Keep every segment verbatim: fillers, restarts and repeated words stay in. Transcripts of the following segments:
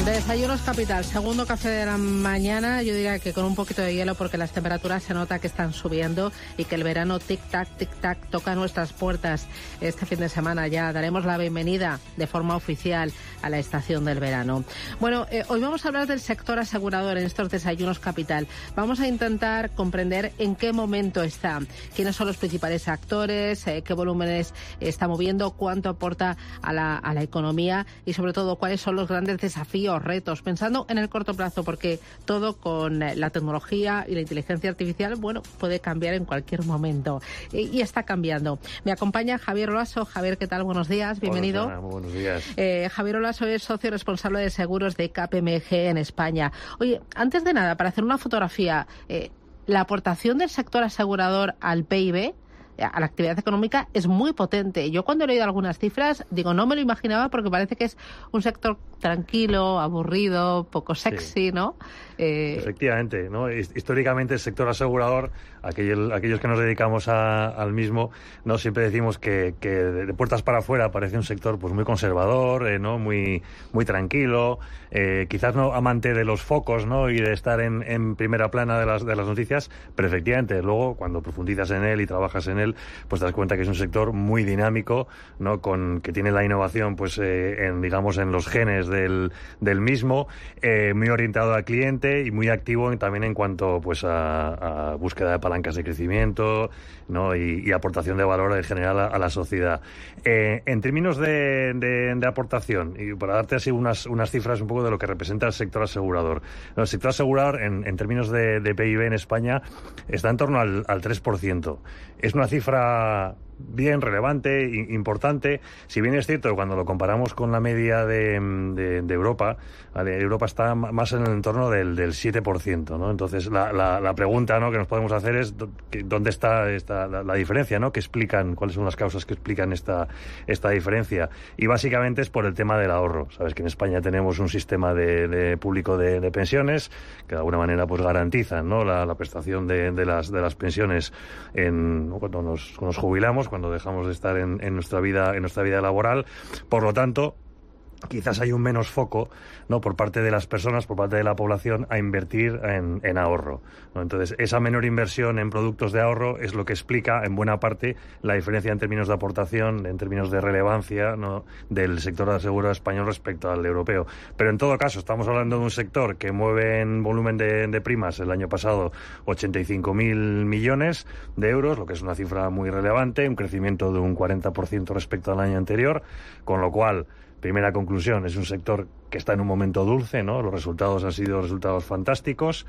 Desayunos Capital, segundo café de la mañana, yo diría que con un poquito de hielo porque las temperaturas se nota que están subiendo y que el verano tic-tac, tic-tac toca nuestras puertas. Este fin de semana ya daremos la bienvenida de forma oficial a la estación del verano. Bueno, eh, hoy vamos a hablar del sector asegurador en estos Desayunos Capital. Vamos a intentar comprender en qué momento está, quiénes son los principales actores, eh, qué volúmenes está moviendo, cuánto aporta a la, a la economía y sobre todo cuáles son los grandes desafíos, retos, pensando en el corto plazo, porque todo con la tecnología y la inteligencia artificial, bueno, puede cambiar en cualquier momento. Y, y está cambiando. Me acompaña Javier Olaso. Javier, ¿qué tal? Buenos días, bienvenido. Hola, buenos días. Eh, Javier Olaso es socio responsable de seguros de K P M G en España. Oye, antes de nada, para hacer una fotografía, eh, la aportación del sector asegurador al P I B, a la actividad económica, es muy potente. Yo cuando he leído algunas cifras, digo, no me lo imaginaba porque parece que es un sector tranquilo, aburrido, poco sexy, sí. ¿no? Eh... Efectivamente, ¿no? Históricamente el sector asegurador, aquellos, aquellos que nos dedicamos a, al mismo, no siempre decimos que, que de puertas para afuera parece un sector pues muy conservador, eh, ¿no? Muy, muy tranquilo, eh, quizás no amante de los focos, ¿no? Y de estar en, en primera plana de las, de las noticias, pero efectivamente luego cuando profundizas en él y trabajas en él, pues te das cuenta que es un sector muy dinámico, ¿no? Con que tiene la innovación, pues eh, en digamos en los genes del, del mismo, eh, muy orientado al cliente y muy activo también en cuanto pues a, a búsqueda de palancas de crecimiento, ¿no? y, y aportación de valor en general a, a la sociedad. Eh, en términos de, de, de aportación, y para darte así unas, unas cifras un poco de lo que representa el sector asegurador. El sector asegurador en, en términos de, de P I B en España está en torno al, al tres por ciento. Es una cifra bien relevante, importante, si bien es cierto que cuando lo comparamos con la media de, de, de Europa, ¿vale? Europa está más en el entorno del, del siete por ciento, ¿no? Entonces la, la, la pregunta, ¿no?, que nos podemos hacer es ¿dónde está esta, la, la diferencia, ¿no?, que explican, cuáles son las causas que explican esta, esta diferencia? Y básicamente es por el tema del ahorro. Sabes que en España tenemos un sistema de, de público de, de pensiones que de alguna manera pues garantizan, ¿no?, la, la prestación de, de, las, de las pensiones en, ¿no?, cuando nos, cuando nos jubilamos, cuando dejamos de estar en, en nuestra vida en nuestra vida laboral. Por lo tanto, quizás hay un menos foco, ¿no?, por parte de las personas, por parte de la población, a invertir en, en ahorro, ¿no? Entonces, esa menor inversión en productos de ahorro es lo que explica, en buena parte, la diferencia en términos de aportación, en términos de relevancia, ¿no?, del sector de aseguro español respecto al europeo. Pero, en todo caso, estamos hablando de un sector que mueve en volumen de, de primas el año pasado ochenta y cinco mil millones de euros, lo que es una cifra muy relevante, un crecimiento de un cuarenta por ciento respecto al año anterior, con lo cual, primera conclusión, es un sector que está en un momento dulce, ¿no? Los resultados han sido resultados fantásticos.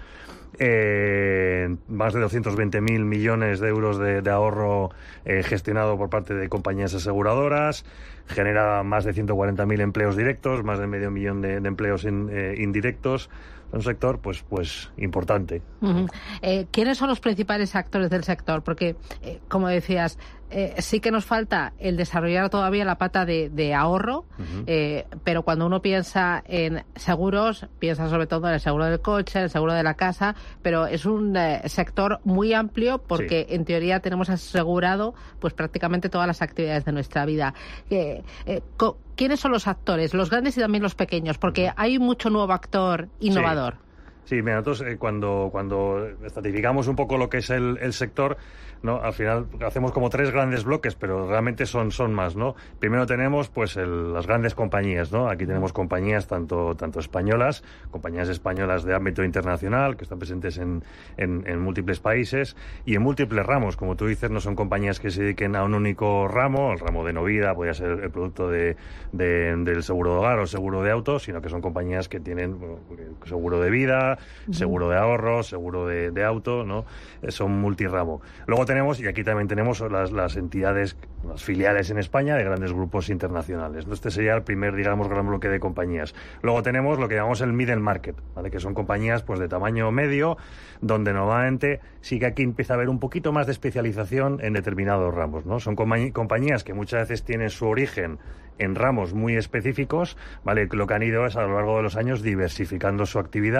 Eh, más de doscientos veinte mil millones de euros de, de ahorro eh, gestionado por parte de compañías aseguradoras. Genera más de ciento cuarenta mil empleos directos, más de medio millón de, de empleos in, eh, indirectos. Un sector, pues, pues importante. Uh-huh. Eh, ¿Quiénes son los principales actores del sector? Porque, eh, como decías, eh, sí que nos falta el desarrollar todavía la pata de, de ahorro, uh-huh. eh, pero cuando uno piensa en seguros, piensa sobre todo en el seguro del coche, el seguro de la casa, pero es un eh, sector muy amplio porque, sí, en teoría tenemos asegurado pues prácticamente todas las actividades de nuestra vida. Eh, eh, co- ¿Quiénes son los actores, los grandes y también los pequeños? Porque hay mucho nuevo actor innovador. Sí, sí, mira, nosotros eh, cuando, cuando estratificamos un poco lo que es el, el sector, ¿no?, al final hacemos como tres grandes bloques, pero realmente son, son más, ¿no? Primero tenemos pues el, las grandes compañías, ¿no? Aquí tenemos compañías tanto, tanto españolas, compañías españolas de ámbito internacional, que están presentes en, en, en múltiples países y en múltiples ramos. Como tú dices, no son compañías que se dediquen a un único ramo, el ramo de no vida, podría ser el producto de, de, del seguro de hogar o seguro de auto, sino que son compañías que tienen, bueno, seguro de vida, seguro de ahorro, seguro de, de auto, ¿no? Son multiramo. Luego tenemos, y aquí también tenemos las, las entidades, las filiales en España de grandes grupos internacionales. Este sería el primer, digamos, gran bloque de compañías. Luego tenemos lo que llamamos el middle market, ¿vale?, que son compañías pues de tamaño medio, donde normalmente sí que aquí empieza a haber un poquito más de especialización en determinados ramos, ¿no? Son compañ- compañías que muchas veces tienen su origen en ramos muy específicos, ¿vale? Lo que han ido es a lo largo de los años diversificando su actividad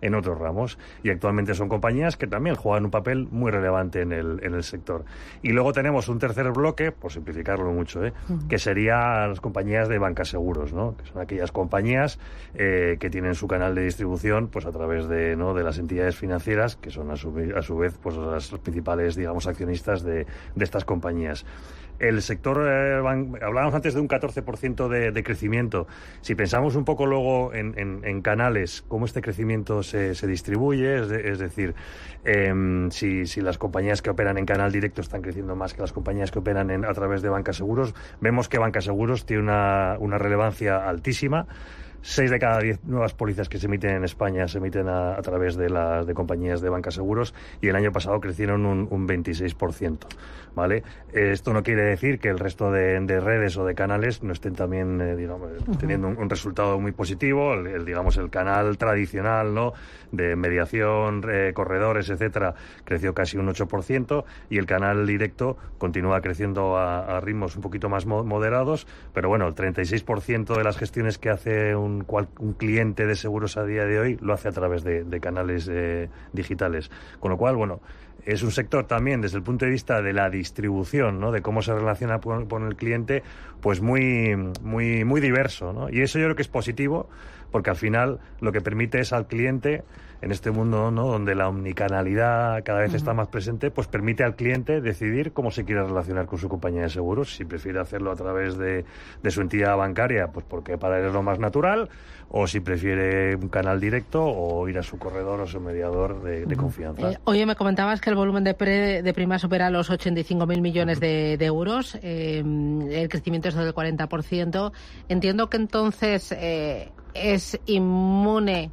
en otros ramos. Y actualmente son compañías que también juegan un papel muy relevante en el, en el sector. Y luego tenemos un tercer bloque, por simplificarlo mucho, ¿eh? Uh-huh. que sería las compañías de bancaseguros, ¿no? Que son aquellas compañías eh, que tienen su canal de distribución pues a través de, ¿no? de las entidades financieras, que son a su, a su vez pues las principales, digamos, accionistas de, de estas compañías. El sector, eh, ban... hablábamos antes de un catorce por ciento de, de crecimiento. Si pensamos un poco luego en, en, en canales, cómo este crecimiento se, se distribuye, es, de, es decir, eh, si, si las compañías que operan en canal directo están creciendo más que las compañías que operan en, a través de bancaseguros, vemos que bancaseguros tiene una, una relevancia altísima. Seis de cada diez nuevas pólizas que se emiten en España se emiten a, a través de las de compañías de bancaseguros y el año pasado crecieron un, un veintiséis por ciento, ¿vale? Esto no quiere decir que el resto de, de redes o de canales no estén también, eh, digamos, uh-huh. teniendo un, un resultado muy positivo. El, el, digamos, el canal tradicional, ¿no? De mediación, eh, corredores, etcétera, creció casi un ocho por ciento y el canal directo continúa creciendo a, a ritmos un poquito más mo- moderados, pero bueno, el treinta y seis por ciento de las gestiones que hace un Un, cual, un cliente de seguros a día de hoy lo hace a través de, de canales eh, digitales. Con lo cual, bueno, es un sector también desde el punto de vista de la distribución, ¿no? De cómo se relaciona con, con el cliente, pues muy, muy, muy diverso, ¿no? Y eso yo creo que es positivo, porque al final lo que permite es al cliente, en este mundo, ¿no? Donde la omnicanalidad cada vez uh-huh. está más presente, pues permite al cliente decidir cómo se quiere relacionar con su compañía de seguros, si prefiere hacerlo a través de, de su entidad bancaria, pues porque para él es lo más natural, o si prefiere un canal directo o ir a su corredor o su mediador de, de uh-huh. confianza. Eh, oye, me comentabas que el volumen de, pre, de primas supera los ochenta y cinco mil millones uh-huh. de, de euros, eh, el crecimiento es del cuarenta por ciento. Entiendo que entonces eh, es inmune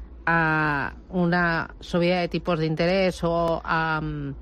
a una subida de tipos de interés o a,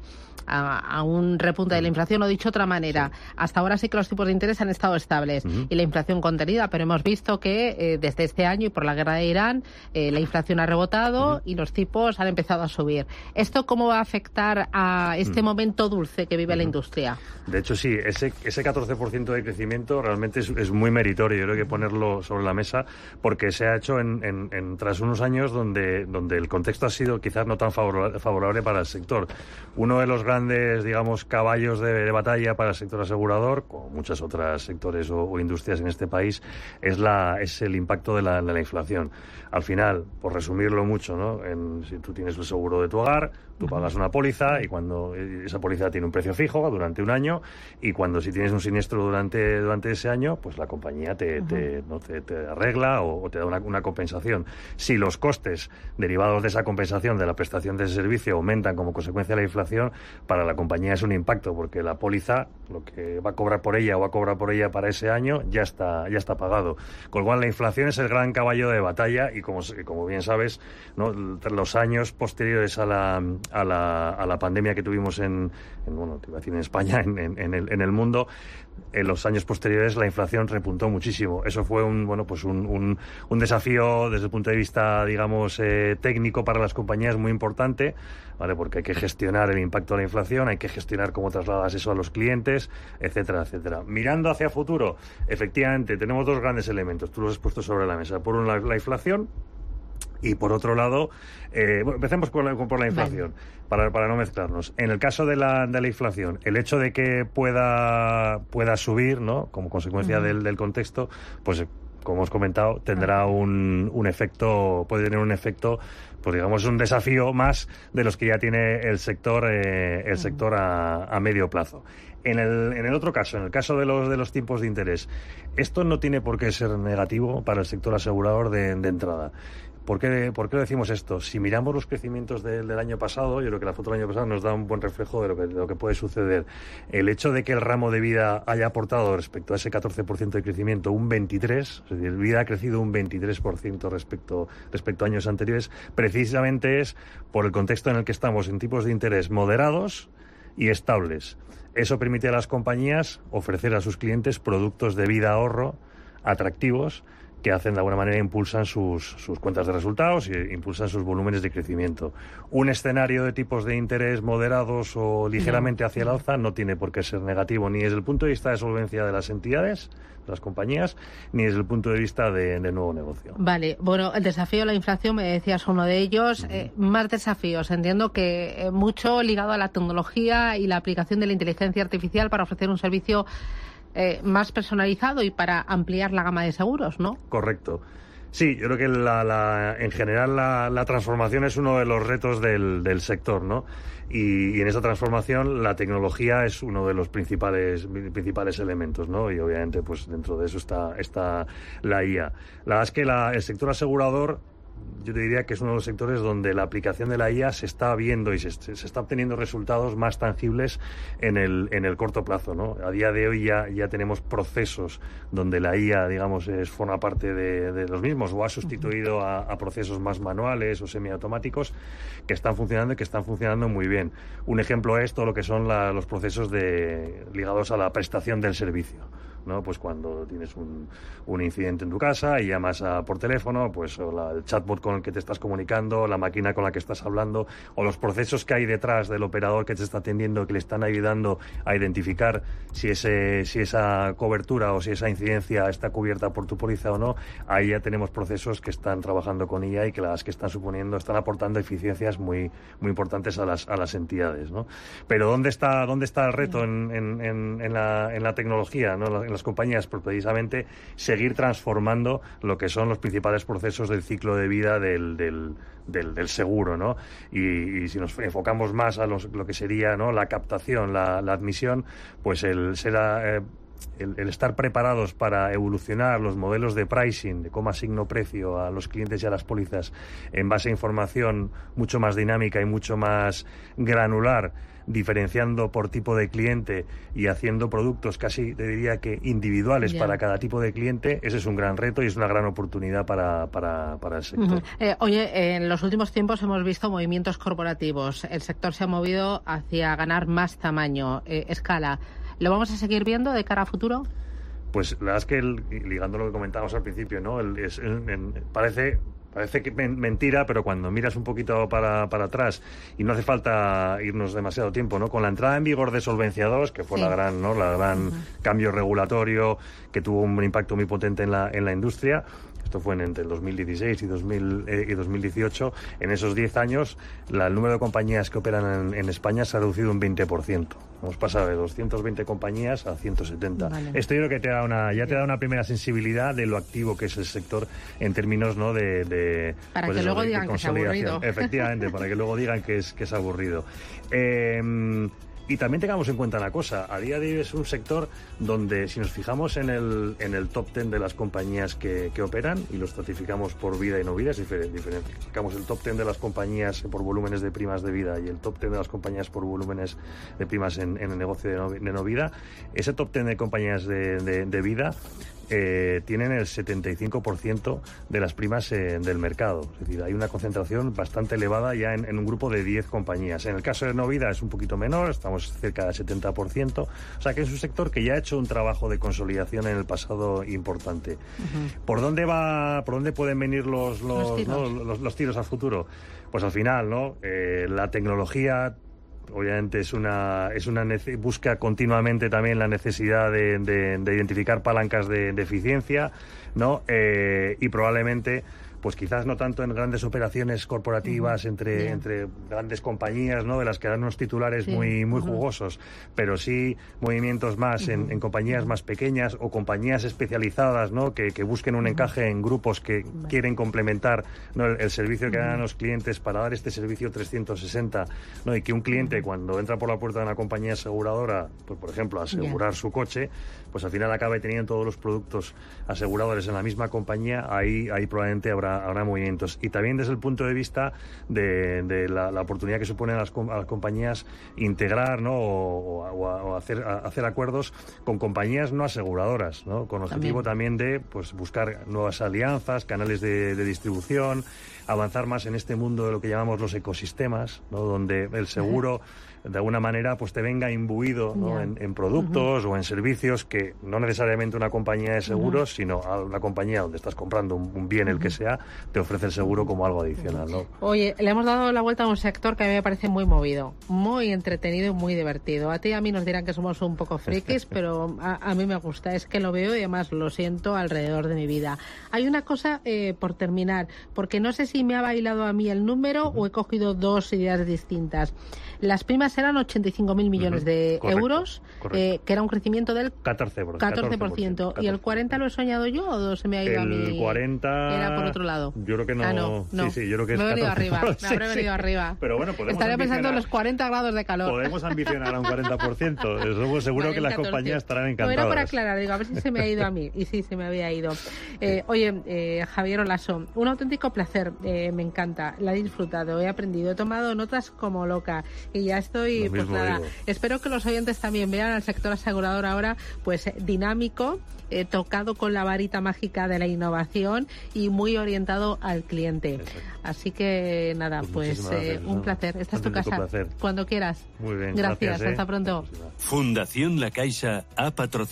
a, a un repunte de la inflación, o dicho de otra manera, sí. hasta ahora sí que los tipos de interés han estado estables uh-huh. y la inflación contenida, pero hemos visto que eh, desde este año y por la guerra de Irán eh, la inflación ha rebotado uh-huh. y los tipos han empezado a subir. ¿Esto cómo va a afectar a este uh-huh. momento dulce que vive uh-huh. la industria? De hecho, sí, ese, ese catorce por ciento de crecimiento realmente es, es muy meritorio. Yo creo que hay que ponerlo sobre la mesa porque se ha hecho en, en, en tras unos años donde, donde el contexto ha sido quizás no tan favorable, favorable para el sector. Uno de los grandes, digamos, caballos de, de batalla para el sector asegurador, como muchos otros sectores o, o industrias en este país, es, la, es el impacto de la, de la inflación. Al final, por resumirlo mucho, ¿no? En, si tú tienes el seguro de tu hogar, tú pagas una póliza y cuando esa póliza tiene un precio fijo durante un año y cuando si tienes un siniestro durante durante ese año, pues la compañía te, uh-huh. te, no, te, te arregla o, o te da una, una compensación. Si los costes derivados de esa compensación de la prestación de ese servicio aumentan como consecuencia de la inflación, para la compañía es un impacto porque la póliza, lo que va a cobrar por ella o va a cobrar por ella para ese año, ya está ya está pagado. Con lo cual la inflación es el gran caballo de batalla y como, como bien sabes, ¿no? Los años posteriores a la a la, a la pandemia que tuvimos en, en bueno, te iba a decir en España, en, en, en, el, en el mundo, en los años posteriores la inflación repuntó muchísimo. Eso fue un bueno pues un, un, un desafío desde el punto de vista, digamos, eh, técnico para las compañías muy importante, ¿vale? Porque hay que gestionar el impacto de la inflación, hay que gestionar cómo trasladas eso a los clientes, etcétera, etcétera. Mirando hacia futuro, efectivamente, tenemos dos grandes elementos, tú los has puesto sobre la mesa. Por un lado, la inflación. Y por otro lado, eh, bueno, empecemos por la, por la inflación, vale. para, para no mezclarnos. En el caso de la, de la inflación, el hecho de que pueda, pueda subir, ¿no? Como consecuencia uh-huh. del, del contexto, pues como os he comentado, tendrá un, un efecto, puede tener un efecto, pues digamos, un desafío más de los que ya tiene el sector, eh, el sector a, a medio plazo. En el, en el otro caso, en el caso de los de los tipos de interés, esto no tiene por qué ser negativo para el sector asegurador de, de entrada. ¿Por qué, ¿Por qué decimos esto? Si miramos los crecimientos de, del año pasado, yo creo que la foto del año pasado nos da un buen reflejo de lo, que, de lo que puede suceder. El hecho de que el ramo de vida haya aportado respecto a ese catorce por ciento de crecimiento un veintitrés por ciento, es decir, vida ha crecido un veintitrés por ciento respecto, respecto a años anteriores, precisamente es por el contexto en el que estamos en tipos de interés moderados y estables. Eso permite a las compañías ofrecer a sus clientes productos de vida ahorro atractivos que hacen de alguna manera impulsan sus, sus cuentas de resultados e impulsan sus volúmenes de crecimiento. Un escenario de tipos de interés moderados o ligeramente hacia el alza no tiene por qué ser negativo ni desde el punto de vista de solvencia de las entidades, de las compañías, ni desde el punto de vista de, de nuevo negocio. Vale, bueno, el desafío de la inflación, me decías uno de ellos. Uh-huh. Eh, más desafíos, entiendo que eh, mucho ligado a la tecnología y la aplicación de la inteligencia artificial para ofrecer un servicio Eh, más personalizado y para ampliar la gama de seguros, ¿no? Correcto. Sí, yo creo que la, la, en general la, la transformación es uno de los retos del, del sector, ¿no? Y, y en esa transformación la tecnología es uno de los principales principales elementos, ¿no? Y obviamente pues dentro de eso está, está la I A. La verdad es que la, el sector asegurador, yo te diría que es uno de los sectores donde la aplicación de la I A se está viendo y se, se está obteniendo resultados más tangibles en el, en el corto plazo, ¿no? A día de hoy ya, ya tenemos procesos donde la I A, digamos, es, forma parte de, de los mismos o ha sustituido a, a procesos más manuales o semiautomáticos que están funcionando y que están funcionando muy bien. Un ejemplo es todo lo que son la, los procesos de, ligados a la prestación del servicio, ¿no? Pues cuando tienes un, un incidente en tu casa y llamas a, por teléfono, pues o la, el chatbot con el que te estás comunicando, la máquina con la que estás hablando, o los procesos que hay detrás del operador que te está atendiendo, que le están ayudando a identificar si ese si esa cobertura o si esa incidencia está cubierta por tu póliza o no. Ahí ya tenemos procesos que están trabajando con I A y que las que están suponiendo, están aportando eficiencias muy muy importantes a las a las entidades, ¿no? Pero ¿dónde está dónde está el reto en, en, en, en, la, en la tecnología, ¿no? En las compañías, pues precisamente seguir transformando lo que son los principales procesos del ciclo de vida del, del, del, del seguro, ¿no? Y, y si nos enfocamos más a los, lo que sería, ¿no?, la captación, la, la admisión, pues el ser eh, El, el estar preparados para evolucionar los modelos de pricing, de cómo asigno precio a los clientes y a las pólizas en base a información mucho más dinámica y mucho más granular, diferenciando por tipo de cliente y haciendo productos casi, te diría que individuales yeah. para cada tipo de cliente, ese es un gran reto y es una gran oportunidad para, para, para el sector. Uh-huh. Eh, oye, en los últimos tiempos hemos visto movimientos corporativos. El sector se ha movido hacia ganar más tamaño, eh, escala. ¿Lo vamos a seguir viendo de cara a futuro? Pues la verdad es que, el, ligando lo que comentábamos al principio, ¿no? El, es, el, el, parece... Parece que mentira, pero cuando miras un poquito para, para atrás, y no hace falta irnos demasiado tiempo, ¿no? Con la entrada en vigor de Solvencia dos, que fue sí. la gran, ¿no? la gran uh-huh. cambio regulatorio que tuvo un impacto muy potente en la, en la industria. Esto fue en, entre el dos mil dieciséis y, dos mil, eh, y dos mil dieciocho. En esos diez años, la, el número de compañías que operan en, en España se ha reducido un veinte por ciento. Hemos pasado de doscientas veinte compañías a ciento setenta. Vale. Esto yo creo que te da una, ya te da una primera sensibilidad de lo activo que es el sector en términos, ¿no?, de, de para pues que eso, luego de, digan de que es aburrido. Efectivamente, para que luego digan que es, que es aburrido. Eh, Y también tengamos en cuenta una cosa, a día de hoy es un sector donde, si nos fijamos en el, en el top ten de las compañías que, que operan, y lo estratificamos por vida y no vida, es diferente, sacamos el top ten de las compañías por volúmenes de primas de vida y el top ten de las compañías por volúmenes de primas en, en el negocio de no, de no vida, ese top ten de compañías de, de, de vida Eh, tienen el setenta y cinco por ciento de las primas eh, del mercado. Es decir, hay una concentración bastante elevada ya en, en un grupo de diez compañías. En el caso de no vida es un poquito menor, estamos cerca del setenta por ciento. O sea que es un sector que ya ha hecho un trabajo de consolidación en el pasado importante. Uh-huh. ¿Por dónde va, por dónde pueden venir los, los, los, tiros. ¿no? los, los tiros al futuro? Pues al final, ¿no? Eh, la tecnología obviamente es una es una nece- busca continuamente también la necesidad de, de, de identificar palancas de, de eficiencia, ¿no? Eh, y probablemente pues quizás no tanto en grandes operaciones corporativas uh-huh. entre, yeah. entre grandes compañías, ¿no?, de las que dan unos titulares sí. muy, muy uh-huh. jugosos, pero sí movimientos más uh-huh. en, en compañías más pequeñas o compañías especializadas, ¿no?, que, que busquen un uh-huh. encaje en grupos que vale. quieren complementar, ¿no?, el, el servicio que uh-huh. dan a los clientes para dar este servicio trescientos sesenta, ¿no?, y que un cliente uh-huh. cuando entra por la puerta de una compañía aseguradora, pues por ejemplo asegurar yeah. su coche, pues al final acabe teniendo todos los productos aseguradores en la misma compañía, ahí, ahí probablemente habrá habrá movimientos. Y también desde el punto de vista de, de la, la oportunidad que supone a las, a las compañías integrar, ¿no?, o, o, o hacer, a, hacer acuerdos con compañías no aseguradoras, ¿no?, con objetivo también, también de pues buscar nuevas alianzas, canales de, de distribución, avanzar más en este mundo de lo que llamamos los ecosistemas, ¿no?, donde el seguro de alguna manera pues te venga imbuido, ¿no? en, en productos uh-huh. o en servicios que no necesariamente una compañía de seguros, uh-huh. sino a una compañía donde estás comprando un, un bien, uh-huh. el que sea, te ofrece el seguro como algo adicional, ¿no? Oye, le hemos dado la vuelta a un sector que a mí me parece muy movido, muy entretenido y muy divertido. A ti y a mí nos dirán que somos un poco frikis, pero a, a mí me gusta, es que lo veo y además lo siento alrededor de mi vida. Hay una cosa eh, por terminar, porque no sé si me ha bailado a mí el número uh-huh. o he cogido dos ideas distintas. Las primas eran ochenta y cinco mil millones uh-huh. de correcto, euros, correcto. Eh, que era un crecimiento del catorce por ciento. catorce por ciento. ¿Y el cuarenta lo he soñado yo o se me ha ido el a mí? El cuarenta... Era por otro lado. Yo creo que no. Ah, no, no. Sí, sí, yo creo que me es he venido arriba, me sí, habré sí. venido arriba. Pero bueno, podemos Estaré ambicionar... pensando en los cuarenta grados de calor. Podemos ambicionar a un cuarenta por ciento. Eso seguro vale, que las compañías estarán encantadas. No era por aclarar, digo, a ver si se me ha ido a mí. Y sí, se me había ido. Eh, oye, eh, Javier Olaso, un auténtico placer. Eh, me encanta. La he disfrutado, he aprendido, he tomado notas como loca. Y ya estoy, pues nada. Digo. Espero que los oyentes también vean al sector asegurador ahora, pues dinámico, eh, tocado con la varita mágica de la innovación y muy orientado al cliente. Exacto. Así que nada, pues, pues eh, gracias, un no. placer. Esta es tu casa. Placer. Cuando quieras. Muy bien. Gracias. Gracias, ¿eh? Hasta pronto. Fundación La Caixa ha patrocinado